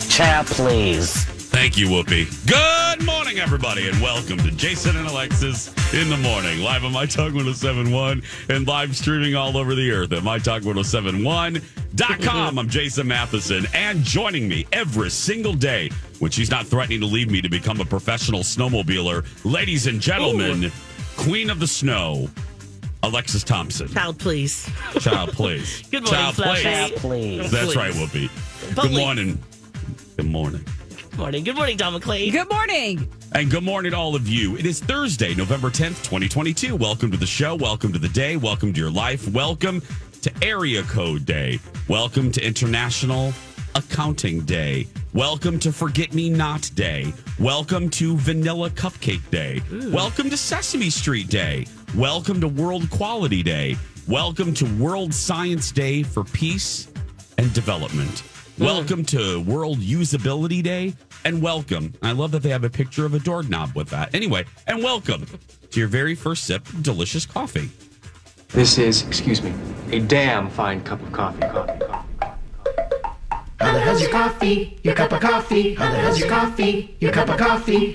Child, please. Thank you, Whoopi. Good morning, everybody, and welcome to Jason and Alexis in the Morning, live on My Talk 1071 and live streaming all over the earth at MyTalk1071.com. I'm Jason Matheson, and joining me every single day when she's not threatening to leave me to become a professional snowmobiler, ladies and gentlemen, Queen of the Snow, Alexis Thompson. Child, please. Child, please. Good morning, Fluffy. Child, please. That's right, Whoopi. Good morning. Good morning. Good morning, Don McClain. Good morning. And good morning to all of you. It is Thursday, November 10th, 2022. Welcome to the show. Welcome to the day. Welcome to your life. Welcome to Area Code Day. Welcome to International Accounting Day. Welcome to Forget Me Not Day. Welcome to Vanilla Cupcake Day. Ooh. Welcome to Sesame Street Day. Welcome to World Quality Day. Welcome to World Science Day for Peace and Development. Welcome to World Usability Day, and welcome. I love that they have a picture of a doorknob with that. Anyway, and welcome to your very first sip of delicious coffee. This is, excuse me, a damn fine cup of coffee. How the hell's your coffee? Your cup of coffee? How the hell's your coffee? Your cup of coffee?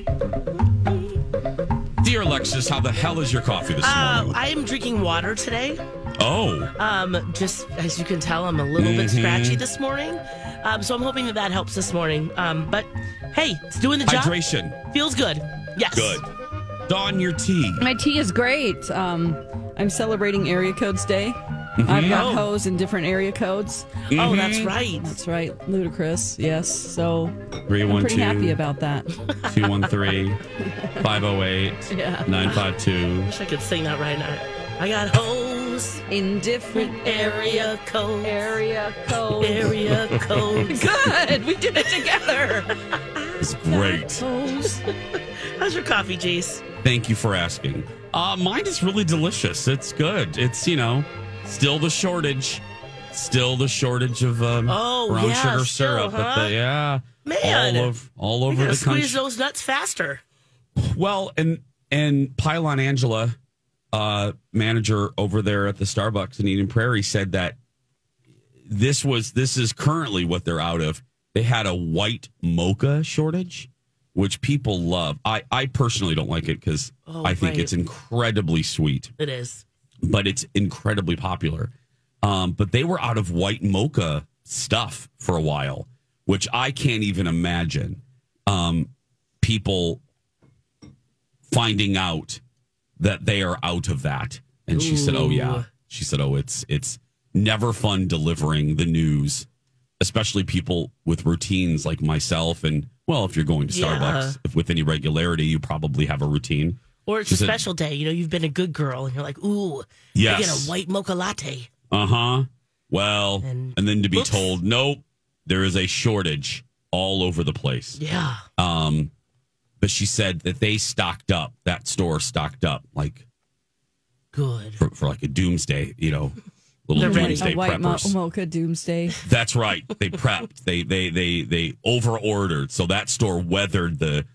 Dear Alexis, how the hell is your coffee this morning? I am drinking water today. Oh. Just as you can tell, I'm a little bit scratchy this morning. So I'm hoping that helps this morning. But hey, it's doing the job. Hydration. Feels good. Yes. Good. Dawn, your tea. My tea is great. I'm celebrating Area Codes Day. I've got hoes in different area codes. Oh, that's right. That's right. Ludicrous. Yes. So 312, I'm pretty happy about that. 213 508 952. Wish I could sing that right now. I got hoes in different area codes. Area codes. Area codes. Good. We did it together. It's great. How's your coffee, Jace? Thank you for asking. Mine is really delicious. It's good. It's, still the shortage. Still the shortage of brown sugar syrup. Huh? Man, all over the country. Squeeze those nuts faster. Well, and Pylon Angela, manager over there at the Starbucks in Eden Prairie, said that this is currently what they're out of. They had a white mocha shortage, which people love. I personally don't like it because I think it's incredibly sweet. It is. But it's incredibly popular. But they were out of white mocha stuff for a while, which I can't even imagine people finding out that they are out of that. And she said, oh, yeah. She said, it's never fun delivering the news, especially people with routines like myself. And, well, if you're going to Starbucks, if with any regularity, you probably have a routine. Or it's a special day. You've been a good girl, and you're like, ooh, I get a white mocha latte. Uh-huh. Well, and then to be told, nope, there is a shortage all over the place. Yeah. But she said that they stocked up, that store stocked up, like, good. For like a doomsday, little They're doomsday a white preppers. mocha doomsday. That's right. They prepped. They over-ordered. So that store weathered the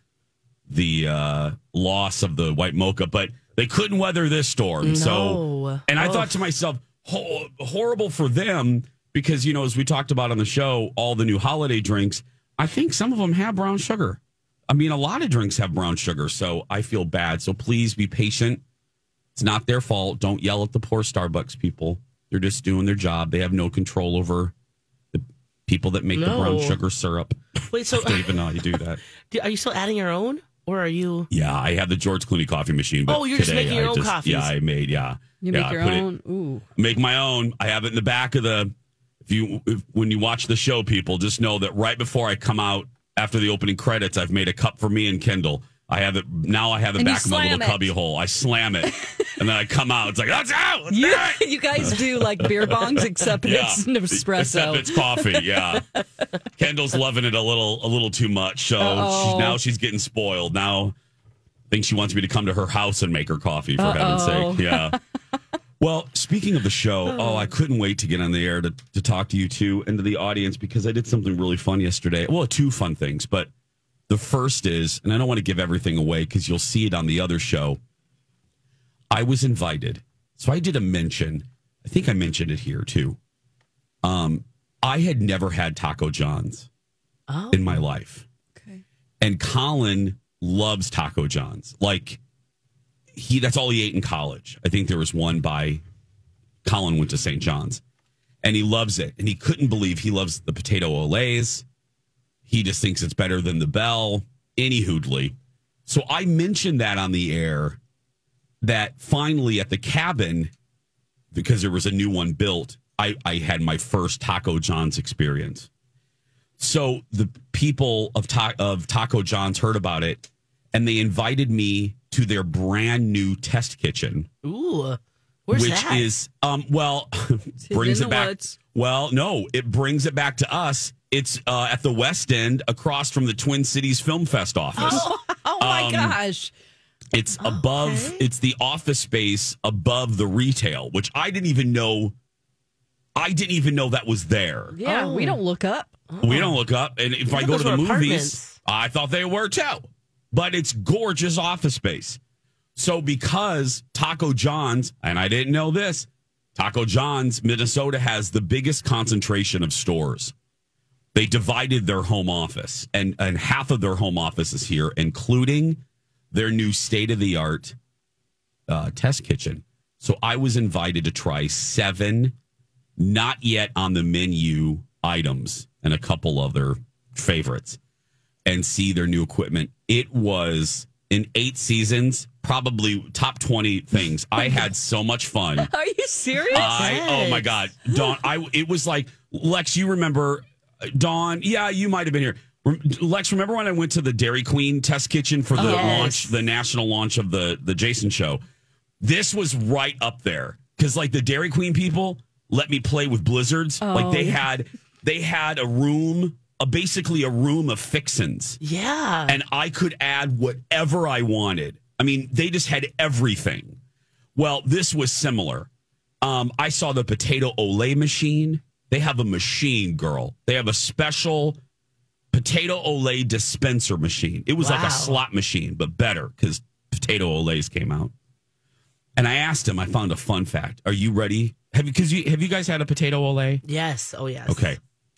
loss of the white mocha, but they couldn't weather this storm. No. So, and I thought to myself, horrible for them because, as we talked about on the show, all the new holiday drinks, I think some of them have brown sugar. I mean, a lot of drinks have brown sugar, so I feel bad. So please be patient. It's not their fault. Don't yell at the poor Starbucks people. They're just doing their job. They have no control over the people that make the brown sugar syrup. Wait, so I don't even know how you do that. Are you still adding your own? Or are you? Yeah, I have the George Clooney coffee machine. But you're just making your own coffees. Yeah, I made. Yeah, you make your own. Ooh, make my own. I have it in the back of the. When you watch the show, people just know that right before I come out after the opening credits, I've made a cup for me and Kendall. I have it now. I have it back in my little cubby hole. I slam it, and then I come out. It's like that's out. You guys do like beer bongs, except it's an espresso. Except it's coffee. Yeah, Kendall's loving it a little too much. So she's getting spoiled now. I think she wants me to come to her house and make her coffee. For heaven's sake, yeah. Well, speaking of the show, I couldn't wait to get on the air to talk to you two and to the audience because I did something really fun yesterday. Well, two fun things, but the first is, and I don't want to give everything away because you'll see it on the other show. I was invited. So I did a mention. I think I mentioned it here too. I had never had Taco John's. in my life. Okay. And Colin loves Taco John's. Like, that's all he ate in college. I think there was one Colin went to St. John's. And he loves it. And he couldn't believe he loves the potato olays. He just thinks it's better than the Bell. Any hoodly. So I mentioned that on the air, that finally at the cabin, because there was a new one built, I had my first Taco John's experience. So the people of Taco John's heard about it, and they invited me to their brand new test kitchen. Ooh, where's which that? is brings it back. Woods. Well, no, it brings it back to us. It's at the West End, across from the Twin Cities Film Fest office. Oh my gosh. It's above. Okay. It's the office space above the retail, which I didn't even know. I didn't even know that was there. Yeah, we don't look up. We don't look up, and if I go those to the were movies, apartments. I thought they were too. But it's gorgeous office space. So because Taco John's, and I didn't know this, Taco John's, Minnesota has the biggest concentration of stores. They divided their home office, and half of their home office is here, including their new state-of-the-art test kitchen. So I was invited to try 7 not yet on the menu items and a couple other favorites and see their new equipment. It was, in 8 seasons, probably top 20 things. I had so much fun. Are you serious? Oh my God. Dawn, it was like, Lex, you remember, Dawn, yeah, you might have been here. Lex, remember when I went to the Dairy Queen test kitchen for the launch, the national launch of the Jason show? This was right up there. Because like the Dairy Queen people let me play with blizzards. Like they had a room, basically a room of fixins. Yeah. And I could add whatever I wanted. I mean, they just had everything. Well, this was similar. I saw the potato olay machine. They have a machine, girl. They have a special potato olay dispenser machine. It was like a slot machine, but better because potato olays came out. And I asked him, I found a fun fact. Are you ready? Have you guys had a potato olay? Yes. Oh, yes. Okay.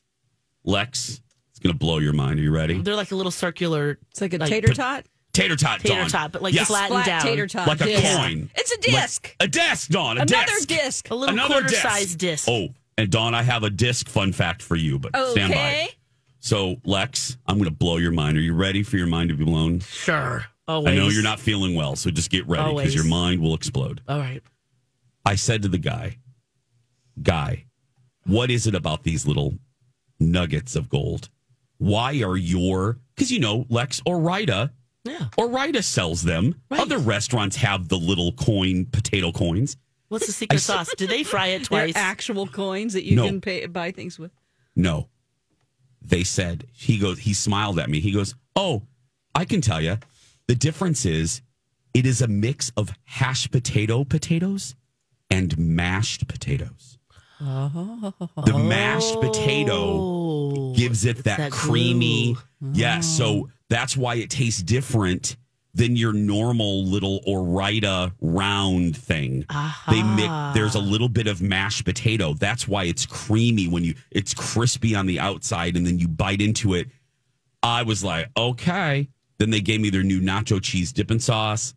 Lex, it's going to blow your mind. Are you ready? They're like a little circular. It's like a tater tot. Tater tot, Tater Dawn. tot, but like Yes. flattened down. tater tot. Like a disc. coin. It's a disc. A desk, Dawn. A Another desk. disc. A little Another quarter-sized disc. Oh, and Dawn, I have a disc fun fact for you, but stand by. Okay. So, Lex, I'm going to blow your mind. Are you ready for your mind to be blown? Sure. Always. I know you're not feeling well, so just get ready because Always. your mind will explode. All right. I said to the guy, what is it about these little nuggets of gold? Why are because Lex Ore-Ida sells them. Right. Other restaurants have the little potato coins. What's the secret sauce? Do they fry it They're twice? actual coins that you No. can buy things with. No. They said, he smiled at me. He goes, oh, I can tell you. The difference is it is a mix of hashed potatoes and mashed potatoes. The mashed potato gives it that creamy. Yeah, so that's why it tastes different than your normal little Ore-Ida round thing. There's a little bit of mashed potato. That's why it's creamy it's crispy on the outside and then you bite into it. I was like, okay. Then they gave me their new nacho cheese dipping sauce.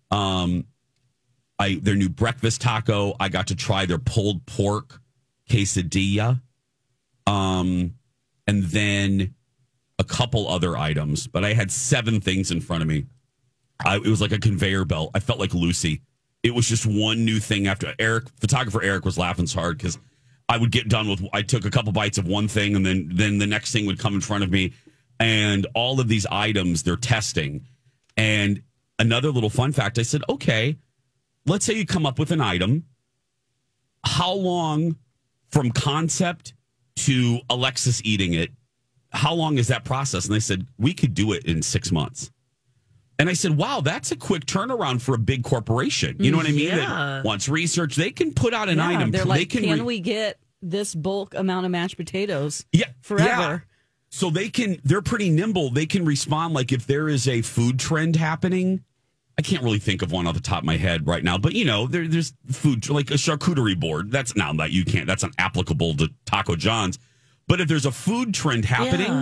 Their new breakfast taco. I got to try their pulled pork quesadilla. And then a couple other items, but I had 7 things in front of me. It was like a conveyor belt. I felt like Lucy. It was just one new thing after photographer Eric was laughing so hard because I would get done I took a couple bites of one thing and then the next thing would come in front of me. And all of these items they're testing. And another little fun fact, I said, okay, let's say you come up with an item. How long from concept to Alexis eating it, how long is that process? And they said, we could do it in 6 months. And I said, wow, that's a quick turnaround for a big corporation. You know what I mean? Yeah. That wants research. They can put out an item. They're like, they can we get this bulk amount of mashed potatoes forever? Yeah. So they're pretty nimble. They can respond like if there is a food trend happening. I can't really think of one off the top of my head right now, but there's food like a charcuterie board. That's not applicable to Taco John's. But if there's a food trend happening,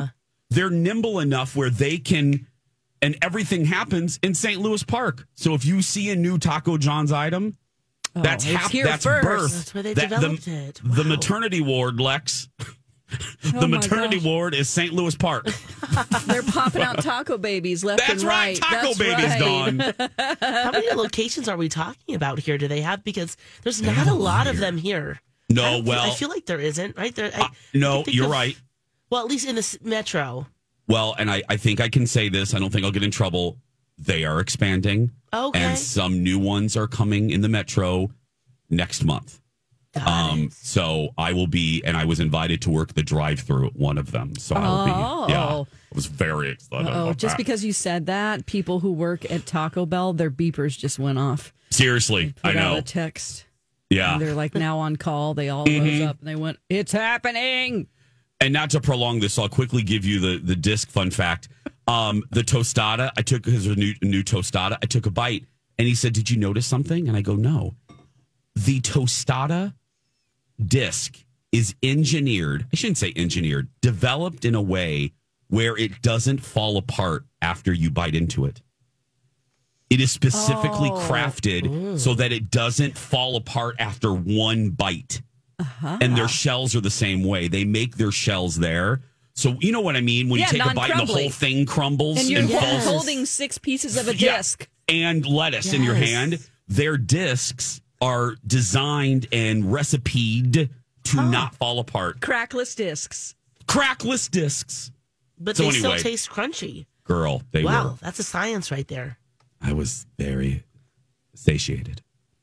they're nimble enough where they can, and everything happens in St. Louis Park. So if you see a new Taco John's item, that's here that's first. birth. That's where they developed it. The Wow. maternity ward, Lex. Oh The my maternity gosh. ward is St. Louis Park. They're popping out taco babies left That's and right, right. Taco That's Babies, right. Dawn. How many locations are we talking about here? Do they have? Because there's not a lot of them here. No, I feel like there isn't, right? There, no, think you're of- right. Well, at least in the metro. Well, and I think I can say this. I don't think I'll get in trouble. They are expanding. Okay. And some new ones are coming in the metro next month. Got it. So I will be, and I was invited to work the drive-through at one of them. So I'll be, yeah, I was very excited. Oh, about just that. because you said that, people who work at Taco Bell, their beepers just went off. Seriously, I Put out know. a text. Yeah. And they're like now on call. They all rose up and they went, "It's happening." And not to prolong this, I'll quickly give you the disc fun fact. The tostada, I took his new tostada. I took a bite, and he said, "Did you notice something?" And I go, "No." The tostada disc is engineered. I shouldn't say engineered. Developed in a way where it doesn't fall apart after you bite into it. It is specifically crafted so that it doesn't fall apart after one bite. And their shells are the same way. They make their shells there. So you know what I mean? When Yeah, you take a bite and the non-crumbly. whole thing crumbles And you're falls. holding 6 pieces of a Yeah. disc. And lettuce in your Yes. hand. Their discs are designed and recipeed to not fall apart. Crackless discs. Crackless discs. But So they anyway. still taste crunchy. Girl, they Wow, were. that's a science right there. I was very satiated.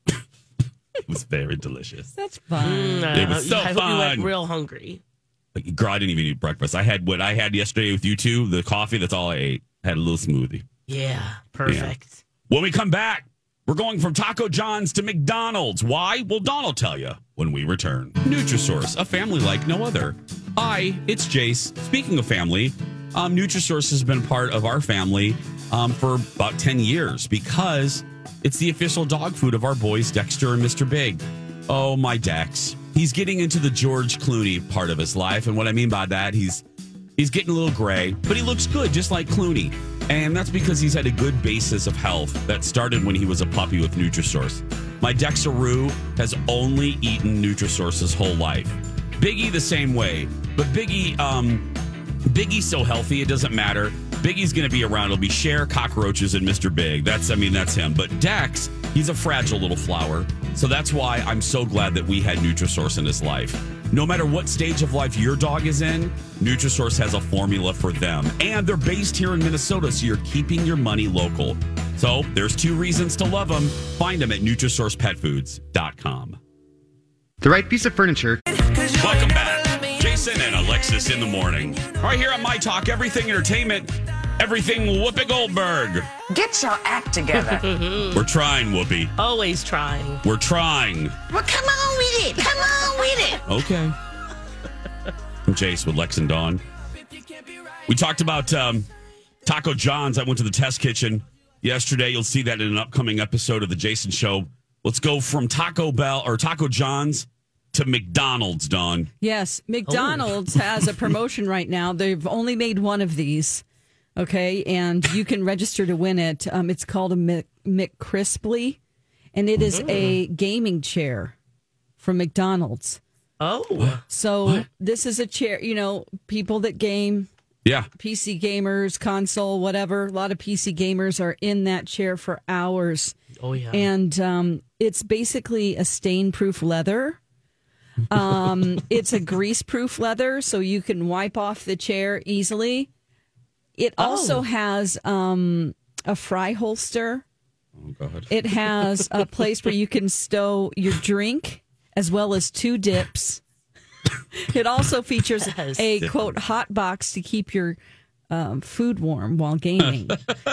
It was very delicious. That's fun. It was so I hope you went fun. real hungry. Like, girl, I didn't even eat breakfast. I had what I had yesterday with you two, the coffee. That's all I ate. Had a little smoothie. Yeah, perfect. When we come back, we're going from Taco John's to McDonald's. Why? Well, Don will tell you when we return. Nutrisource, a family like no other. Hi, it's Jace. Speaking of family, Nutrisource has been part of our family for about 10 years because it's the official dog food of our boys, Dexter and Mr. Big. Oh, my Dex. He's getting into the George Clooney part of his life. And what I mean by that, he's getting a little gray, but he looks good, just like Clooney. And that's because he's had a good basis of health that started when he was a puppy with Nutrisource. My Dexaroo has only eaten Nutrisource his whole life. Biggie the same way. But Biggie's so healthy, it doesn't matter. Biggie's going to be around. It'll be Cher, cockroaches, and Mr. Big. That's him. But Dex, he's a fragile little flower. So that's why I'm so glad that we had Nutrisource in his life. No matter what stage of life your dog is in, Nutrisource has a formula for them. And they're based here in Minnesota, so you're keeping your money local. So there's 2 reasons to love them. Find them at NutrisourcePetFoods.com. The right piece of furniture. Welcome back. Jason and Alexis in the morning. Right here on My Talk, everything entertainment, everything Whoopi Goldberg. Get your act together. We're trying, Whoopi. Always trying. We're trying. Well, come on with it. Come on with it. Okay. I'm Jace with Lex and Dawn. We talked about Taco John's. I went to the test kitchen yesterday. You'll see that in an upcoming episode of the Jason Show. Let's go from Taco John's to McDonald's, Dawn. Yes, McDonald's has a promotion right now. They've only made one of these, okay? And you can register to win it. It's called a McCrisply, and it is a gaming chair from McDonald's. Oh. So this is a chair, people that game, Yeah. PC gamers, console, whatever. A lot of PC gamers are in that chair for hours. Oh, yeah. And it's basically a stain-proof leather. It's a grease-proof leather, so you can wipe off the chair easily. It also has a fry holster. Oh, God. It has a place where you can stow your drink, as well as 2 dips. It also features Yes. a, quote, hot box to keep your food warm while gaming.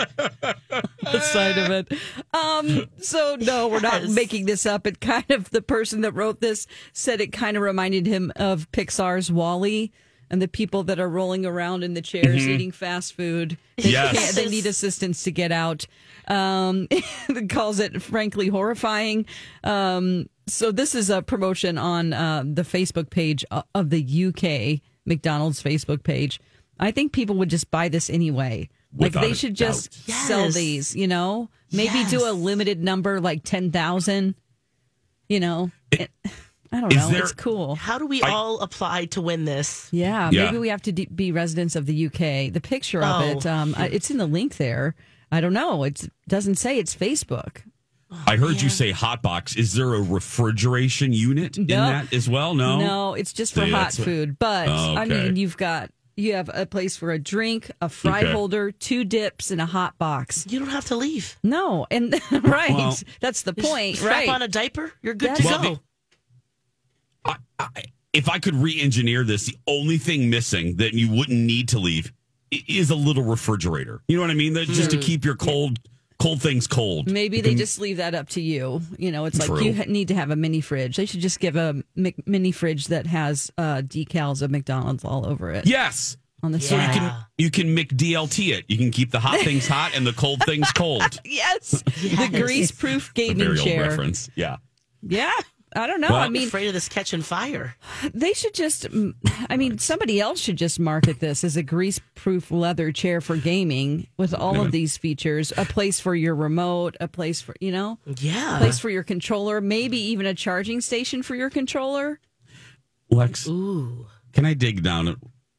The side of it. So no, we're not making this up. It kind of, the person that wrote this said it kind of reminded him of Pixar's WALL-E and the people that are rolling around in the chairs eating fast food. They Yes. they need assistance to get out. It calls it frankly horrifying. So this is a promotion on the Facebook page of the UK McDonald's Facebook page. I think people would just buy this anyway. Like Without they a should just doubt. sell Yes. these, maybe do a limited number, like 10,000, I don't Is know. there- It's cool. How do we all apply to win this? Yeah, Yeah. maybe we have to be residents of the UK. The picture of it, it's in the link there. I don't know. It doesn't say it's Facebook. I heard you say hot box. Is there a refrigeration unit in that as well? No. No, it's just for See, hot that's what- food. But Oh, I okay. mean, you have a place for a drink, a fry Okay. holder, 2 dips, and a hot box. You don't have to leave. No, and right, Well, that's the Just point, strap right? on a diaper. You're good That's- to Well, go. If I could re-engineer this, the only thing missing that you wouldn't need to leave is a little refrigerator. You know what I mean? That just to keep your cold things cold. Maybe they just leave that up to you. It's like True. you need to have a mini fridge. They should just give a mini fridge that has decals of McDonald's all over it. Yes. On the So side. you can McDLT it. You can keep the hot things hot and the cold things cold. Yes. The grease-proof A gaming very old chair. reference. Yeah. Yeah. I don't know. Well- I mean, Afraid of this catching fire. they should just, somebody else should just market this as a grease-proof leather chair for gaming with all of these features. A place for your remote, a place for, Yeah. a place for your controller, maybe even a charging station for your controller. Lex, Ooh. can I dig down?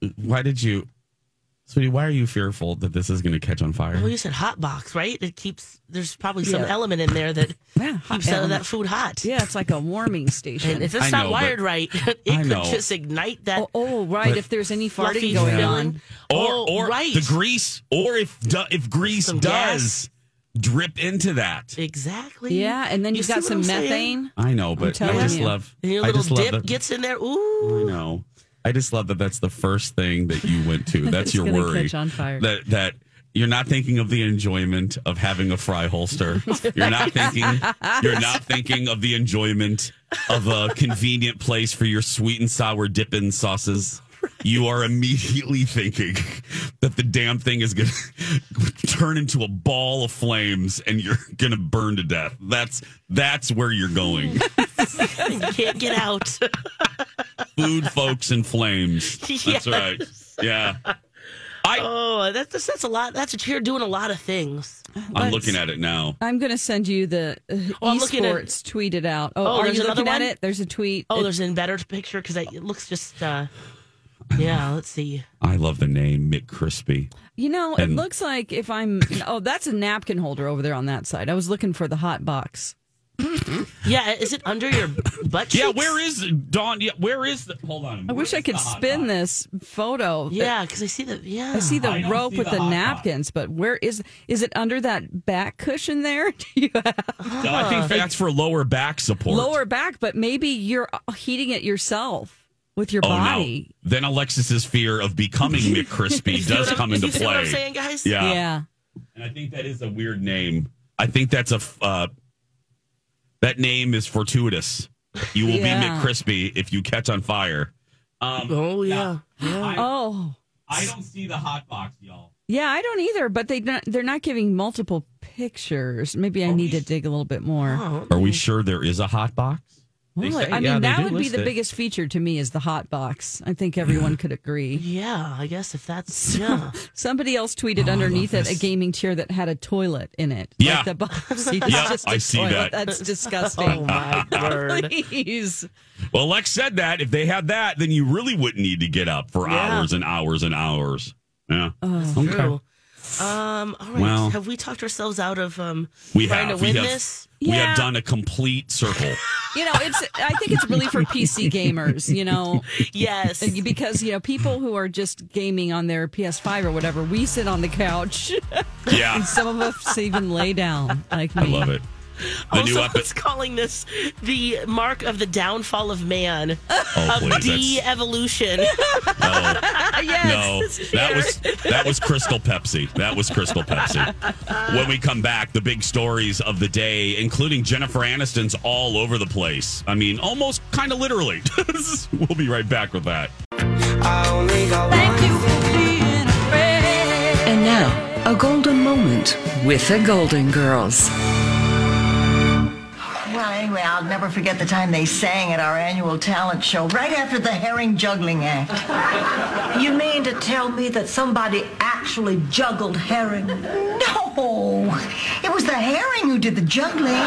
Sweetie, why are you fearful that this is going to catch on fire? Well, you said hot box, right? There's probably some Yeah. element in there that Yeah, hot keeps element. that food hot. Yeah, it's like a warming station. And if it's I not know, wired but- right, I it could know. just ignite that. right. But- If there's any Fluffy farting going feeling. on. Or right. the grease, or if grease Some does drip into that. Exactly. Yeah, and then You you've see got what some I'm saying? methane. I know, but I telling just you. love. And your I little just love dip that. gets in there. I Ooh. know. I just love that. That's the first thing that you went to. That's It's your gonna worry. catch on fire. That you're not thinking of the enjoyment of having a fry holster. You're not thinking of the enjoyment of a convenient place for your sweet and sour dipping sauces. You are immediately thinking that the damn thing is going to turn into a ball of flames and you're going to burn to death. That's where you're going. You can't get out. Food, folks, and flames. That's right. Yeah. That's a lot. That's a chair doing a lot of things. I'm looking at it now. I'm going to send you the I'm looking at- esports tweeted out. Oh, Oh, are there's you another looking at one? it? There's a tweet. Oh, there's an better picture because it looks just. Yeah, let's see. I love the name McCrispy. it and- looks like if I'm. Oh, that's a napkin holder over there on that side. I was looking for the hot box. Yeah, is it under your butt cheeks? Yeah, where is Dawn? Yeah, where is the? Hold on. I wish I could spin this photo. Yeah, because I see the. Yeah, I see the I don't rope see with the the hot napkins, but where is it under that back cushion there? Do you have No, I think that's for lower back support. lower back, but maybe you're heating it yourself with your Oh body. no! Then Alexis's fear of becoming McCrispy does come into You see what I'm play. saying, guys? Yeah. Yeah. And I think that is a weird name. I think that's that name is fortuitous. You will Yeah. be McCrispy if you catch on fire. Oh yeah. Oh. I don't see the hot box, y'all. Yeah, I don't either, but they're not giving multiple pictures. Maybe I need to dig a little bit more. Are we sure there is a hot box? They Well, say- I mean, yeah, they that do would be list the it. biggest feature to me is the hot box. I think everyone could agree. Yeah, I guess if that's yeah. Somebody else tweeted underneath it a gaming chair that had a toilet in it. Yeah. Like the box seat is Yeah, just a I see toilet. that. That's disgusting. Oh my word. Please. Well, Lex said that if they had that, then you really wouldn't need to get up for Yeah. hours and hours and hours. Yeah. True. All right. Well- have we talked ourselves out of We trying have. to win we have, this? We Yeah. have done a complete circle. I think it's really for PC gamers, Yes. because, people who are just gaming on their PS5 or whatever, we sit on the couch. Yeah. And some of us even lay down like me. I love it. The also, new it's calling this the mark of the downfall of man, Oh, of please. de-evolution. Yes. No, that was Crystal Pepsi. That was Crystal Pepsi. When we come back, the big stories of the day, including Jennifer Aniston's all over the place. I mean, almost kind of literally. We'll be right back with that. And now, a golden moment with the Golden Girls. Well, anyway, I'll never forget the time they sang at our annual talent show right after the herring juggling act. You mean to tell me that somebody actually juggled herring? No, it was the herring who did the juggling.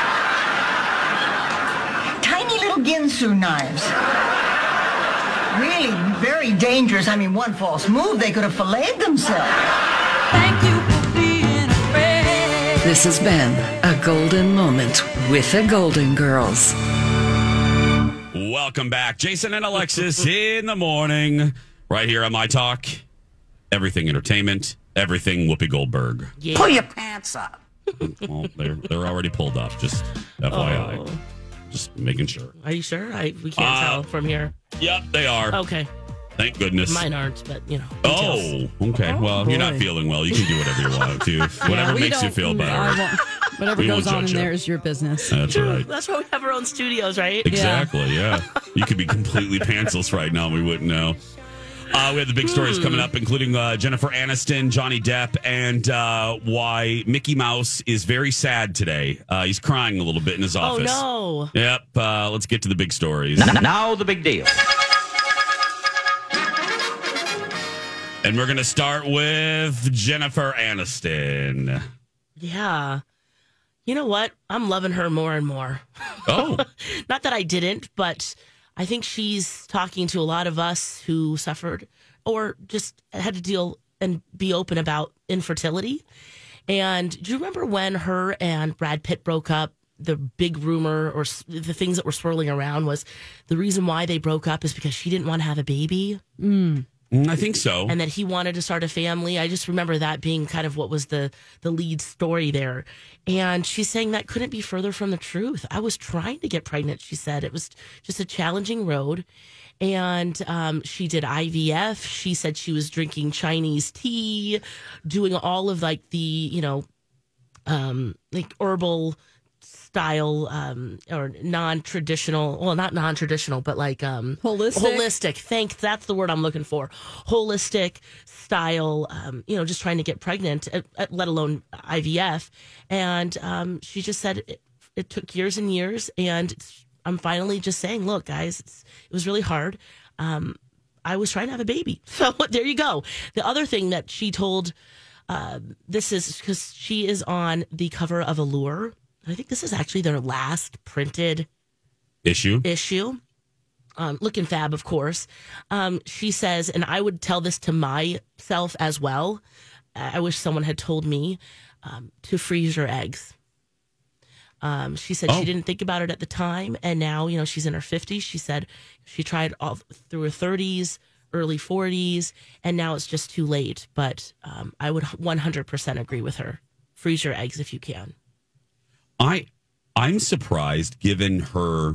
Tiny little Ginsu knives. Really very dangerous. I mean, one false move, they could have filleted themselves. Thank you for being a friend. This has been a golden moment with the Golden Girls. Welcome back. Jason and Alexis in the morning. Right here on My Talk. Everything entertainment. Everything Whoopi Goldberg. Yeah. Pull your pants up. Well, they're already pulled up. Just FYI. Oh. Just making sure. Are you sure? We can't tell from here. Yep, they are. Okay. Thank goodness. Mine aren't, but Oh, okay. Well, you're not feeling well. You can do whatever you want to. Whatever makes you feel better. Whatever goes on in there is your business. That's right. That's why we have our own studios, right? Exactly, yeah. You could be completely pantsless right now and we wouldn't know. We have the big stories coming up, including Jennifer Aniston, Johnny Depp, and why Mickey Mouse is very sad today. He's crying a little bit in his office. Oh, no. Yep. Let's get to the big stories. Now the big deal. And we're going to start with Jennifer Aniston. Yeah. You know what? I'm loving her more and more. Oh. Not that I didn't, but I think she's talking to a lot of us who suffered or just had to deal and be open about infertility. And do you remember when her and Brad Pitt broke up? The big rumor or the things that were swirling around was the reason why they broke up is because she didn't want to have a baby. I think so. And that he wanted to start a family. I just remember that being kind of what was the lead story there. And she's saying that couldn't be further from the truth. I was trying to get pregnant, she said. It was just a challenging road. And she did IVF. She said she was drinking Chinese tea, doing all of like the, like herbal style or non-traditional, well, not non-traditional, but like holistic. That's the word I'm looking for. Holistic style, just trying to get pregnant, let alone IVF. And she just said it took years and years, and I'm finally just saying, look, guys, it was really hard. I was trying to have a baby. So there you go. The other thing that she told, this is because she is on the cover of Allure. I think this is actually their last printed issue. Looking fab, of course. She says, and I would tell this to myself as well. I wish someone had told me to freeze your eggs. She said she didn't think about it at the time. And now, she's in her 50s. She said she tried all through her 30s, early 40s, and now it's just too late. But I would 100% agree with her. Freeze your eggs if you can. I'm surprised given her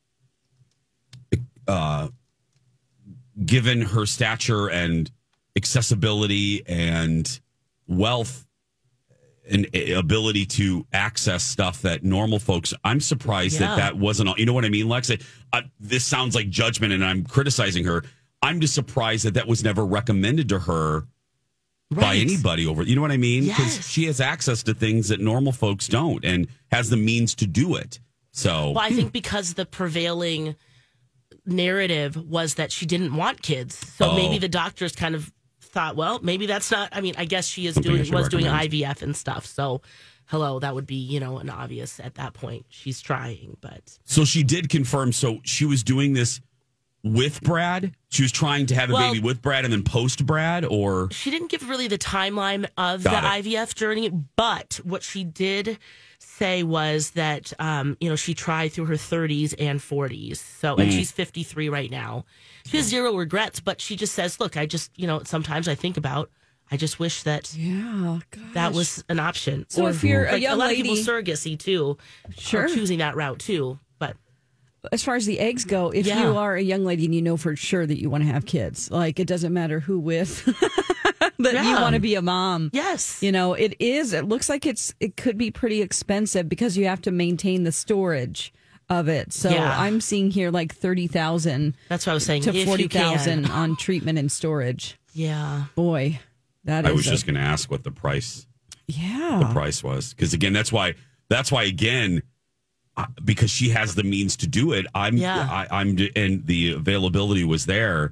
stature and accessibility and wealth and ability to access stuff that normal folks. I'm surprised that wasn't all. You know what I mean, Lex? This sounds like judgment, and I'm criticizing her. I'm just surprised that was never recommended to her. Right. By anybody over, you know what I mean? Because she has access to things that normal folks don't and has the means to do it. So, well, I think because the prevailing narrative was that she didn't want kids. So maybe the doctors kind of thought, well, maybe that's not, I mean, I guess she was doing IVF and stuff. So, hello, that would be, an obvious at that point. She's trying, but. So she did confirm. So she was doing this with Brad? She was trying to have a baby with Brad and then post Brad, or? She didn't give really the timeline of the IVF journey, but what she did say was that, she tried through her 30s and 40s. So, and she's 53 right now. She has zero regrets, but she just says, look, I just, sometimes I think about, I just wish that that was an option. So if you're a young lady. A lot of people surrogacy too. Sure. Are choosing that route too, but. As far as the eggs go, if you are a young lady and you know for sure that you want to have kids, like it doesn't matter who with, that you want to be a mom. Yes. It looks like it could be pretty expensive because you have to maintain the storage of it. So I'm seeing here like $30,000. That's what I was saying. To $40,000 on treatment and storage. Yeah. Boy, I was just going to ask what the price. Yeah. The price was, because again, that's why again. because she has the means to do it. I'm and the availability was there.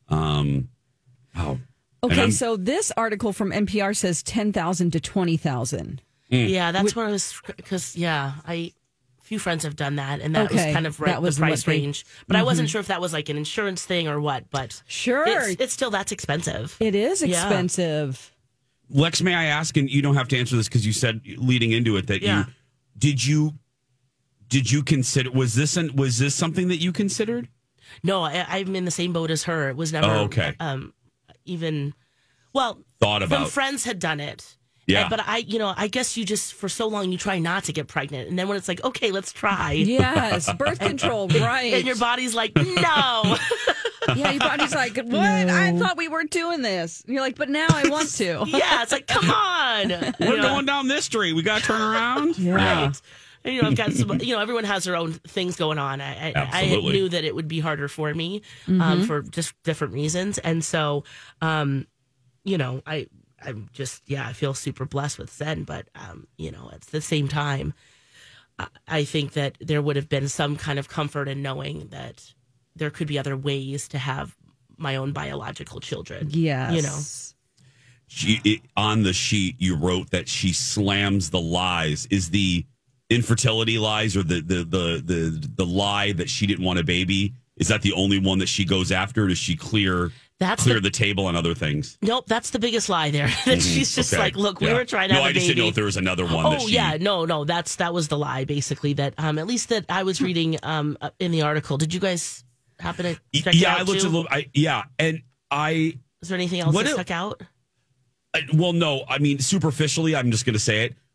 Okay, so this article from NPR says 10,000 to 20,000. Yeah, that's where I was, because a few friends have done that, and that was kind of the price range. But I wasn't sure if that was like an insurance thing or what. But sure, it's still, that's expensive. It is expensive. Lex, may I ask, and you don't have to answer this because you said leading into it that did you consider, was this something that you considered? No, I'm in the same boat as her. It was never even thought about. Some friends had done it. Yeah. But I guess you just, for so long, you try not to get pregnant. And then when it's like, okay, let's try. Yes, birth control, right. And your body's like, no. Yeah, your body's like, what? No. I thought we weren't doing this. And you're like, but now I want to. Yeah, it's like, come on. We're going down this street. We got to turn around. Yeah. Right. And, I've got some, everyone has their own things going on. I knew that it would be harder for me for just different reasons. And so, I'm just, I feel super blessed with Zen. But, at the same time, I think that there would have been some kind of comfort in knowing that there could be other ways to have my own biological children. Yes. On the sheet, you wrote that she slams the lies. Is the infertility lies or the lie that she didn't want a baby, is that the only one that she goes after? Or does she clear the table on other things? Nope, that's the biggest lie there. That she's just like, look, we were trying to have a baby. No, I just didn't know if there was another one. That was the lie, basically, that at least that I was reading in the article. Did you guys happen to check it out? I looked a little. And is there anything else that stuck out? Well, no. I mean, superficially, I'm just going to say it.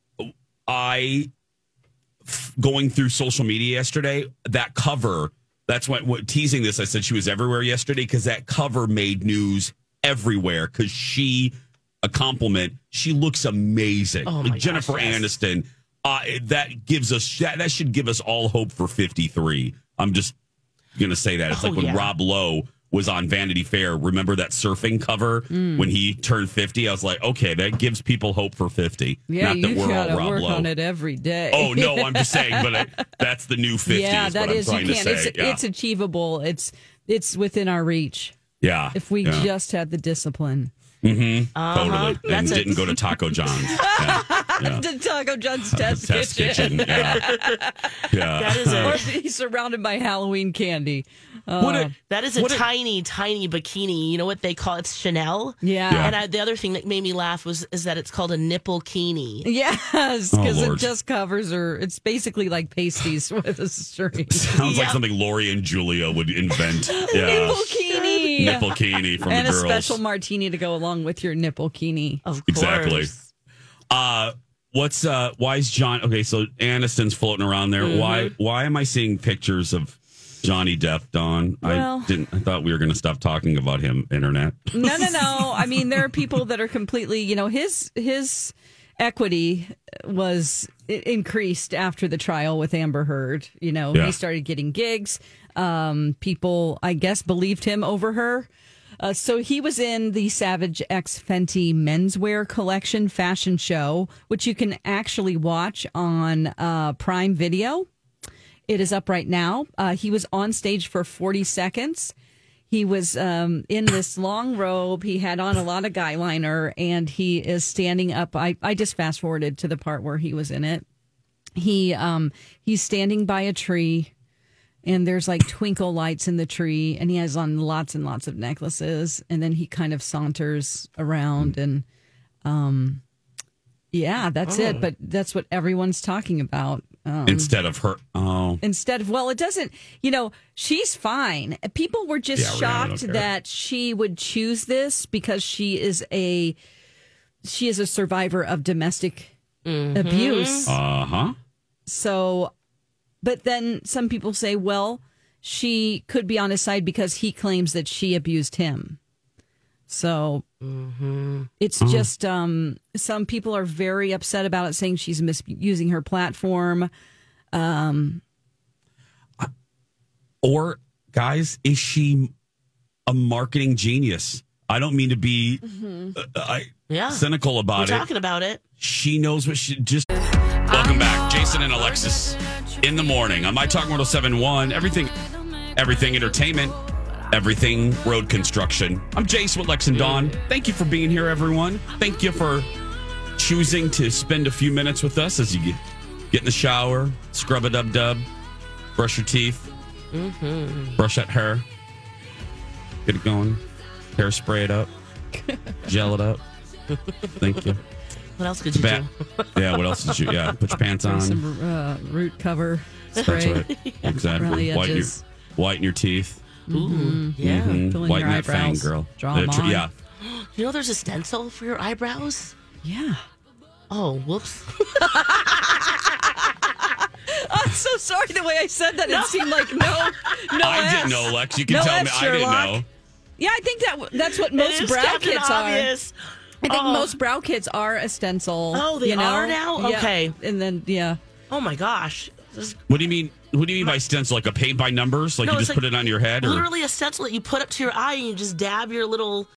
Going through social media yesterday, that cover, that's what teasing this, I said she was everywhere yesterday because that cover made news everywhere because a compliment, she looks amazing. Oh my Jennifer Aniston, that should give us all hope for 53. I'm just going to say that. It's like when Rob Lowe was on Vanity Fair. Remember that surfing cover when he turned 50? I was like, okay, that gives people hope for 50. Yeah, Not that we're all Rob work Lowe. on it every day. Oh no, I'm just saying, but that's the new 50. Yeah, is that what is. I'm trying You can't. to say. It's achievable. It's within our reach. Yeah, if we just had the discipline. Mm-hmm. Totally. And didn't go to Taco John's. The Taco John's test kitchen. That is or he's surrounded by Halloween candy. That is a tiny bikini. You know what they call it? It's Chanel. Yeah. And the other thing that made me laugh is that it's called a nipple-kini. Yes, because it just covers her. It's basically like pasties with a string. Sounds like something Lori and Julia would invent. Yeah. Nipple-kini. Nipple-kini from and the girls. And a special martini to go along with your nipple-kini. Of course. Exactly. Why is John? Okay, so Aniston's floating around there. Mm-hmm. Why am I seeing pictures of Johnny Depp, Dawn? I thought we were going to stop talking about him, internet. No. I mean, there are people that are completely, his equity was increased after the trial with Amber Heard. He started getting gigs. People, I guess, believed him over her. So he was in the Savage X Fenty menswear collection fashion show, which you can actually watch on Prime Video. It is up right now. He was on stage for 40 seconds. He was in this long robe. He had on a lot of guy liner, and he is standing up. I just fast forwarded to the part where he was in it. He's standing by a tree. And there's like twinkle lights in the tree, and he has on lots and lots of necklaces. And then he kind of saunters around, and that's it. But that's what everyone's talking about. Instead of her. Oh. It doesn't, she's fine. People were just shocked that she would choose this because she is a survivor of domestic abuse. Uh-huh. So, but then some people say, well, she could be on his side because he claims that she abused him. So it's just some people are very upset about it, saying she's misusing her platform. Or, guys, is she a marketing genius? I don't mean to be cynical about it. We're talking about it. She knows what she just... Welcome back. Jason and Alexis in the morning on My Talk 107.1. Everything entertainment, everything road construction. I'm Jace with Lex and Dawn. Thank you for being here, everyone. Thank you for choosing to spend a few minutes with us as you get in the shower, scrub a dub, brush your teeth, brush that hair, get it going, hairspray it up, gel it up. Thank you. What else could you do? Yeah, what else did you? Yeah, put your pants on. Some root cover spray. That's right. Exactly. Whiten your teeth. Ooh, yeah. Mm-hmm. Whiten that fang, girl. Draw them on. Yeah. You know there's a stencil for your eyebrows? Yeah. Oh, whoops. I'm so sorry the way I said that. It seemed like no. I didn't know, Lex. You can no tell me. Sherlock. I didn't know. Yeah, I think that's what most brow kits are. Obvious. I think most brow kits are a stencil. Oh, they are now? Yeah. Okay. And then, Oh, my gosh. What do you mean? What do you mean by stencil? Like a paint by numbers? Like No, you just put it on your head? Or? Literally a stencil that you put up to your eye and you just dab your little